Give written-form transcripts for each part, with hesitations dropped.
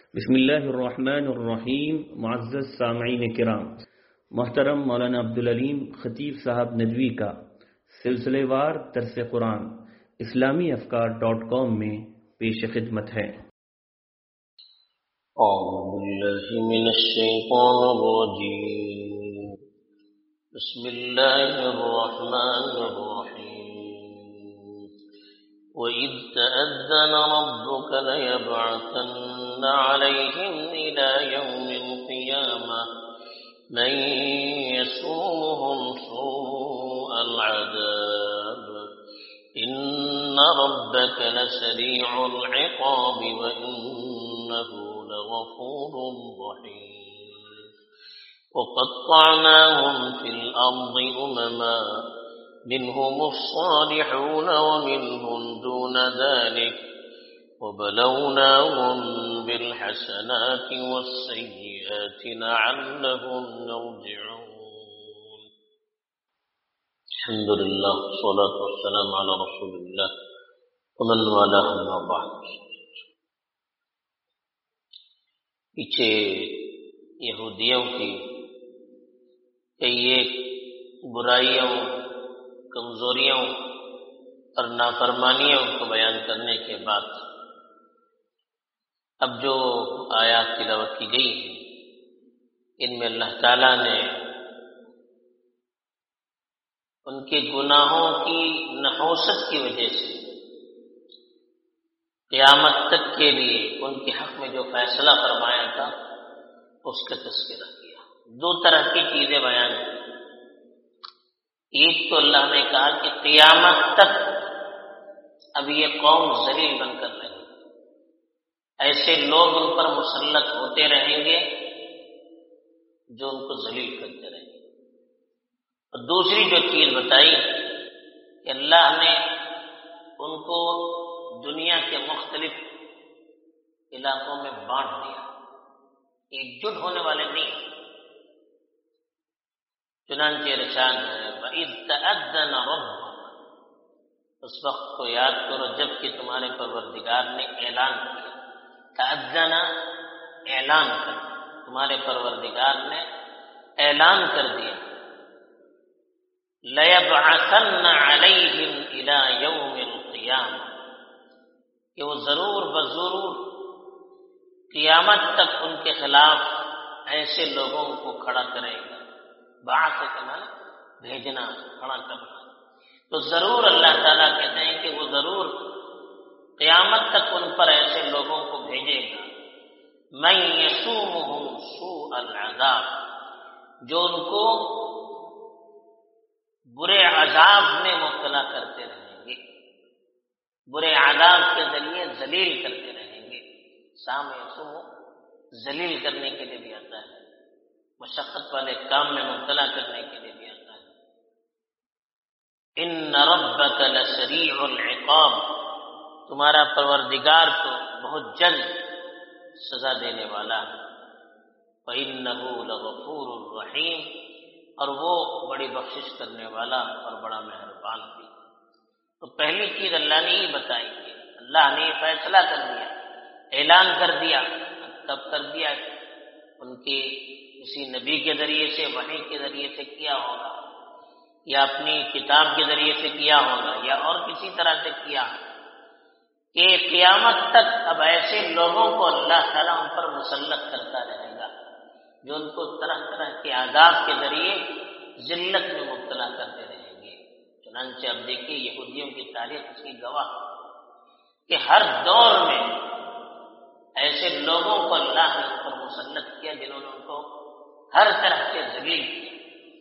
بسم اللہ الرحمن الرحیم. معزز سامعین کرام، محترم مولانا عبدالعلیم خطیب صاحب ندوی کا سلسلے وار درس قرآن اسلامیافکار.com میں پیش خدمت ہے. اعوذ باللہ من الشیطان الرجیم. بسم اللہ الرحمن الرحیم. وَإِذْ تَأَذَّنَ رَبُّكَ لَيَبْعَثَنَّ عَلَيْهِمْ إِلَى يَوْمِ الْقِيَامَةِ مَنْ يَسُومُهُمْ سُوءَ الْعَذَابِ إِنَّ رَبَّكَ لَسَرِيعُ الْعِقَابِ وَإِنَّهُ لَغَفُورٌ رَحِيمٌ. وَقَطَّعْنَاهُمْ فِي الْأَرْضِ أُمَمًا منهم الصالحون ومنهم دون ذلك وبلوناهم بالحسنات والسيئات لعلهم يرجعون. الحمد لله والصلاة والسلام على رسول الله ومن والاه أما بعد. پیچھے یہودیوں کی کئی ایک برائیوں، کمزوریوں اور نافرمانیوں کو بیان کرنے کے بعد اب جو آیات تلاوت کی گئی ہیں ان میں اللہ تعالیٰ نے ان کے گناہوں کی نحوست کی وجہ سے قیامت تک کے لیے ان کے حق میں جو فیصلہ فرمایا تھا اس کا تذکرہ کیا. دو طرح کی چیزیں بیان کی. ایک تو اللہ نے کہا کہ قیامت تک اب یہ قوم ذلیل بن کر رہے گی، ایسے لوگ ان پر مسلط ہوتے رہیں گے جو ان کو ذلیل کرتے رہیں گے. اور دوسری جو چیز بتائی کہ اللہ نے ان کو دنیا کے مختلف علاقوں میں بانٹ دیا، ایک جٹ ہونے والے نہیں. چنانچہ ارشاد ہے وَإِذْ تَأَذَّنَ رَبُّكَ، اس وقت کو یاد کرو جب کہ تمہارے پروردگار نے اعلان کیا. تأذن اعلان کر، تمہارے پروردگار نے اعلان کر دیا. لَيَبْعَثَنَّ عَلَيْهِمْ إِلَى يَوْمِ الْقِيَامَةِ، کہ وہ ضرور بضرور قیامت تک ان کے خلاف ایسے لوگوں کو کھڑا کرے گا. بعث کا معنی بھیجنا، کھڑا کرنا. تو ضرور اللہ تعالیٰ کہتے ہیں کہ وہ ضرور قیامت تک ان پر ایسے لوگوں کو بھیجے گا من یسومہم سوء العذاب، جو ان کو برے عذاب میں مبتلا کرتے رہیں گے، برے عذاب کے ذریعے ذلیل کرتے رہیں گے. سام یسوم ذلیل کرنے کے لیے بھی آتا ہے، مشقت والے کام میں مبتلا کرنے کے لیے بھی آتا ہے. ان ربک لسریع العقاب، تمہارا پروردگار تو بہت جلد سزا دینے والا ہے. وَإِنَّهُ لَغَفُورٌ رَحِيمٌ، اور وہ بڑی بخشش کرنے والا اور بڑا مہربان بھی. تو پہلی چیز اللہ نے یہ بتائی کہ اللہ نے یہ فیصلہ کر دیا، اعلان کر دیا. کب کر دیا؟ ان کے کسی نبی کے ذریعے سے، وحی کے ذریعے سے کیا ہوگا، یا اپنی کتاب کے ذریعے سے کیا ہوگا، یا اور کسی طرح سے کیا، کہ قیامت تک اب ایسے لوگوں کو اللہ تعالیٰ ان پر مسلط کرتا رہے گا جو ان کو طرح طرح کے عذاب کے ذریعے ذلت میں مبتلا کرتے رہیں گے. چنانچہ اب دیکھیے یہودیوں کی تاریخ اس کی گواہ کہ ہر دور میں ایسے لوگوں کو اللہ نے ان پر مسلط کیا جنہوں نے ان کو ہر طرح سے ذلیل کیا،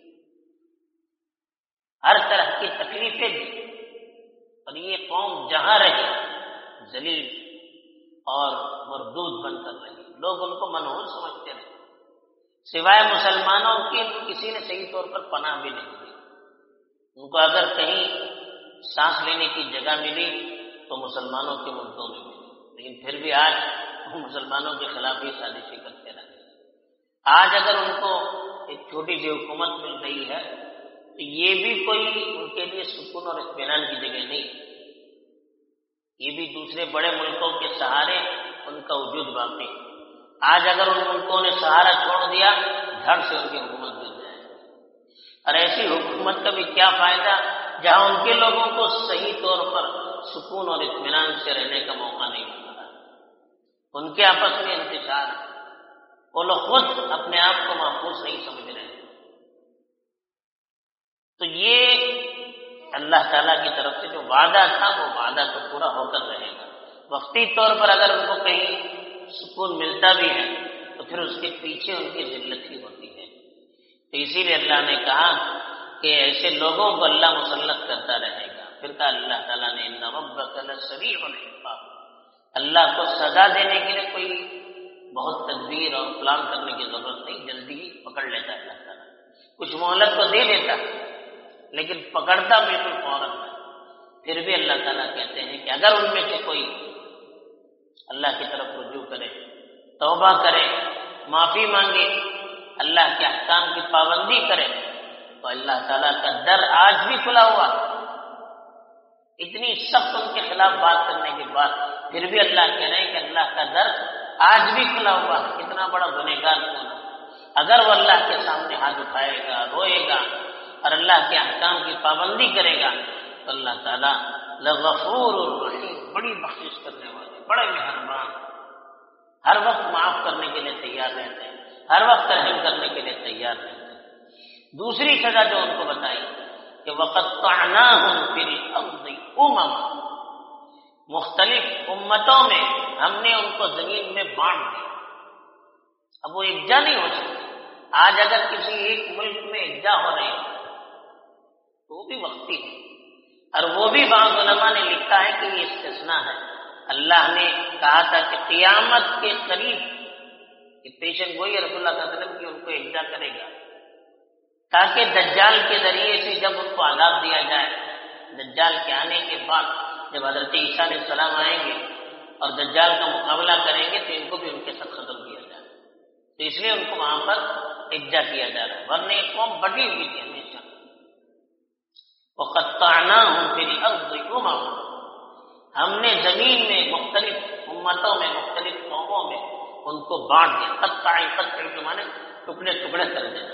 ہر طرح کی تکلیفیں دی. اور یہ قوم جہاں رہی ذلیل اور مردود بن کر رہی. لوگ ان کو منحوس سمجھتے رہے، سوائے مسلمانوں کے کسی نے صحیح طور پر پناہ بھی نہیں دی. ان کو اگر کہیں سانس لینے کی جگہ ملی تو مسلمانوں کے ملکوں میں ملی، لیکن پھر بھی آج مسلمانوں کے خلاف ہی سازشیں کرتے رہے. آج اگر ان کو ایک چھوٹی سی حکومت مل رہی ہے تو یہ بھی کوئی ان کے لیے سکون اور اطمینان کی جگہ نہیں. یہ بھی دوسرے بڑے ملکوں کے سہارے ان کا وجود باقی. آج اگر ان ملکوں نے سہارا چھوڑ دیا دھڑ سے ان کی حکومت گر جائے، اور ایسی حکومت کا بھی کیا فائدہ جہاں ان کے لوگوں کو صحیح طور پر سکون اور اطمینان سے رہنے کا موقع نہیں مل رہا، ان کے آپس میں انتشار ہے، وہ لوگ خود اپنے آپ کو محفوظ نہیں سمجھ رہے ہیں۔ تو یہ اللہ تعالیٰ کی طرف سے جو وعدہ تھا وہ وعدہ تو پورا ہو کر رہے گا۔ وقتی طور پر اگر ان کو کہیں سکون ملتا بھی ہے تو پھر اس کے پیچھے ان کی ذلت ہی ہوتی ہے۔ تو اسی لیے اللہ نے کہا کہ ایسے لوگوں کو اللہ مسلط کرتا رہے گا۔ پھر کہا اللہ تعالیٰ نے ان ربک لسریع العقاب، اللہ کو سزا دینے کے لیے کوئی بہت تدبیر اور پلان کرنے کی ضرورت نہیں، جلدی ہی پکڑ لیتا ہے اللہ تعالیٰ، کچھ مہلت تو دے دیتا لیکن پکڑتا بالکل فوراً ہے۔ پھر بھی اللہ تعالیٰ کہتے ہیں کہ اگر ان میں سے کوئی اللہ کی طرف رجوع کرے، توبہ کرے، معافی مانگے، اللہ کے احکام کی پابندی کرے تو اللہ تعالیٰ کا در آج بھی کھلا ہوا۔ اتنی سخت ان کے خلاف بات کرنے کے بعد پھر بھی اللہ کہہ رہے ہیں کہ اللہ کا در آج بھی کھلا ہوا ہے، کتنا بڑا گنہگار کون ہے۔ اگر وہ اللہ کے سامنے ہاتھ اٹھائے گا، روئے گا اور اللہ کے احکام کی پابندی کرے گا تو اللہ تعالیٰ لغفور الرحیم، بڑی بخشش کرنے والے، بڑے مہربان، ہر وقت معاف کرنے کے لیے تیار رہتے ہیں، ہر وقت رحم کرنے کے لیے تیار رہتے ہیں۔ دوسری سزا جو ان کو بتائی کہ وَقَطَّعْنَاهُمْ فِي الْأَرْضِ أُمَمًا، مختلف امتوں میں ہم نے ان کو زمین میں بانٹ دیا۔ اب وہ یکجا نہیں ہو سکتے۔ آج اگر کسی ایک ملک میں یکجا ہو رہے ہیں تو وہ بھی وقتی ہے، اور وہ بھی بعض علماء نے لکھا ہے کہ یہ استثناء ہے۔ اللہ نے کہا تھا کہ قیامت کے قریب کہ پیشن گوئی رسول اللہ صلی اللہ علیہ وسلم کی ان کو یکجا کرے گا، تاکہ دجال کے ذریعے سے جب ان کو عذاب دیا جائے، دجال کے آنے کے بعد جب حضرت عیسیٰ علیہ السلام آئیں گے اور دجال کا مقابلہ کریں گے تو ان کو بھی ان کے ساتھ ختم کیا جائے، تو اس لیے ان کو وہاں پر یکجا کیا جا رہا ہے، ورنہ ایک قوم بٹی ہوئی تھی ہمیشہ۔ وَقَطَّعْنَاهُمْ فِي الْأَرْضِ أُمَمًا، ہم نے زمین میں مختلف امتوں میں، مختلف قوموں میں ان کو بانٹ دیا۔ قطع کے معنی ٹکڑے ٹکڑے کر دینا۔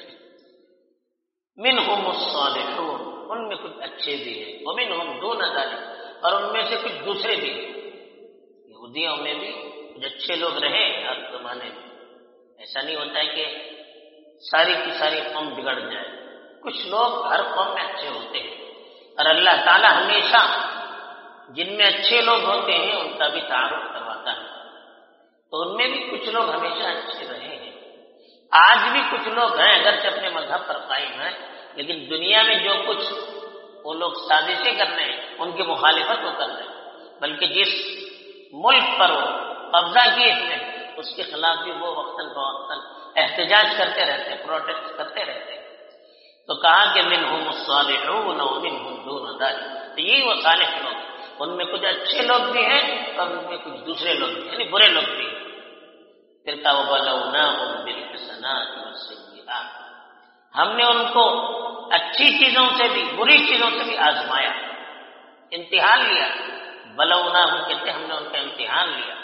منہم الصالحون، ان میں کچھ اچھے بھی ہیں، ومنہم دون ذلک، اور ان میں سے کچھ دوسرے بھی ہیں۔ یہودیوں میں بھی کچھ اچھے لوگ رہے ہر زمانے میں، ایسا نہیں ہوتا ہے کہ ساری کی ساری قوم بگڑ جائے، کچھ لوگ ہر قوم میں اچھے ہوتے ہیں، اور اللہ تعالیٰ ہمیشہ جن میں اچھے لوگ ہوتے ہیں ان کا بھی تعارف کرواتا ہے، تو ان میں بھی کچھ لوگ ہمیشہ اچھے رہے ہیں۔ آج بھی کچھ لوگ ہیں اگرچہ اپنے مذہب پر قائم ہیں، لیکن دنیا میں جو کچھ وہ لوگ سازشیں کر رہے ہیں ان کی مخالفت وہ کر رہے ہیں، بلکہ جس ملک پر وہ قبضہ کیے ہوئے اس کے خلاف بھی وہ وقتاً فوقتاً احتجاج کرتے رہتے ہیں، پروٹیسٹ کرتے رہتے ہیں۔ تو کہا کہ منہم الصالحون ومنہم دون ذلک، تو یہی وہ صالح لوگ، ان میں کچھ اچھے لوگ بھی ہیں اور ان میں کچھ دوسرے لوگ بھی، یعنی برے لوگ بھی ہیں۔ پھر کہا وَبَلَوْنَاهُمْ بِالْحَسَنَاتِ وَالسَّيِّئَاتِ، ہم نے ان کو اچھی چیزوں سے بھی بری چیزوں سے بھی آزمایا، امتحان لیا۔ بلوناہم کہتے ہیں ہم نے ان کا امتحان لیا۔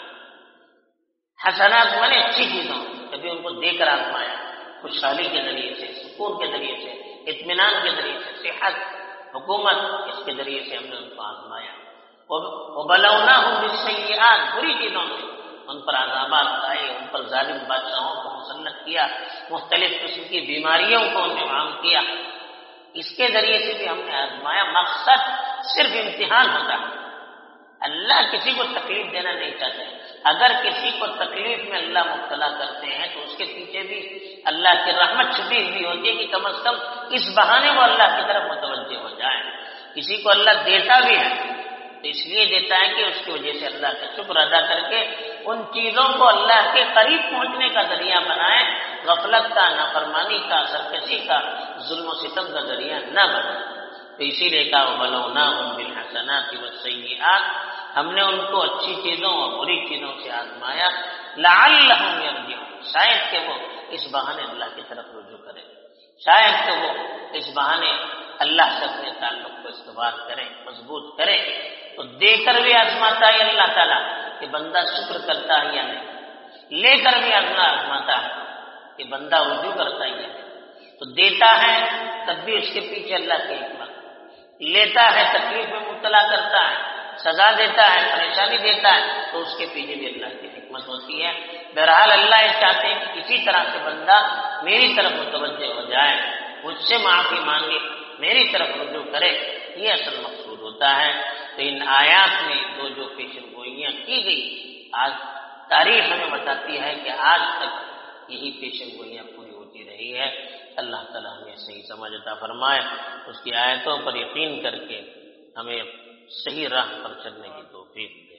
حسنات مانے اچھی چیزوں، کبھی ان کو دے کر آزمایا، خوشحالی کے ذریعے سے، سکون کے ذریعے سے، اطمینان کے ذریعے سے، صحت، حکومت، اس کے ذریعے سے ہم نے ان کو آزمایا۔ وَبَلَوْنَاهُمْ بِالسَّيِّئَاتِ، بری چیزوں سے ان پر عذابات آئے، ان پر ظالم بادشاہوں کو مسلط کیا، مختلف قسم کی بیماریوں کو ان نے عام کیا، اس کے ذریعے سے بھی ہم نے آزمایا۔ مقصد صرف امتحان ہوتا ہے، اللہ کسی کو تکلیف دینا نہیں چاہتے۔ اگر کسی کو تکلیف میں اللہ مبتلا کرتے ہیں تو اس کے پیچھے بھی اللہ کی رحمت چھپی ہوئی ہوتی ہے کہ کم از کم اس بہانے وہ اللہ کی طرف متوجہ ہو جائے۔ کسی کو اللہ دیتا بھی ہے تو اس لیے دیتا ہے کہ اس کی وجہ سے اللہ کا شکر ادا کر کے ان چیزوں کو اللہ کے قریب پہنچنے کا ذریعہ بنائے، غفلت کا، نافرمانی کا، سرکشی کا، ظلم و ستم کا ذریعہ نہ بنائے۔ تو اسی لیے کہا وَبَلَوْنَاهُمْ بِالْحَسَنَاتِ وَالسَّيِّئَاتِ، ہم نے ان کو اچھی چیزوں اور بری چیزوں سے آزمایا، لَعَلَّهُمْ يَرْجِعُونَ، شاید کہ وہ اس بہانے اللہ کی طرف رجوع کریں، شاید کہ وہ اس بہانے اللہ سے اپنے تعلق کو استوار کریں، مضبوط کریں۔ تو دے کر بھی آزماتا ہے اللہ تعالیٰ کہ بندہ شکر کرتا ہے یا نہیں۔ لے کر بھی آزماتا ہے کہ بندہ رجوع کرتا ہی ہے، تو دیتا ہے تب بھی اس کے پیچھے اللہ کی حکمت، لیتا ہے تکلیف میں مبتلا کرتا ہے، سزا دیتا ہے، پریشانی دیتا ہے، تو اس کے پیچھے بھی اللہ کی حکمت ہوتی ہے۔ بہرحال اللہ یہ چاہتے ہیں کہ کسی طرح سے بندہ میری طرف متوجہ ہو جائے، مجھ سے معافی مانگے، میری طرف رجوع کرے، یہ اصل مقصود ہوتا ہے۔ تو ان آیات میں جو پیشن گوئیاں کی گئی، آج تاریخ ہمیں بتاتی ہے کہ آج تک یہی پیشن گوئیاں پوری ہوتی رہی ہے۔ اللہ تعالیٰ ہمیں صحیح سمجھ عطا فرمائے، اس کی آیتوں پر یقین کر کے ہمیں صحیح راہ پر چلنے کی توفیق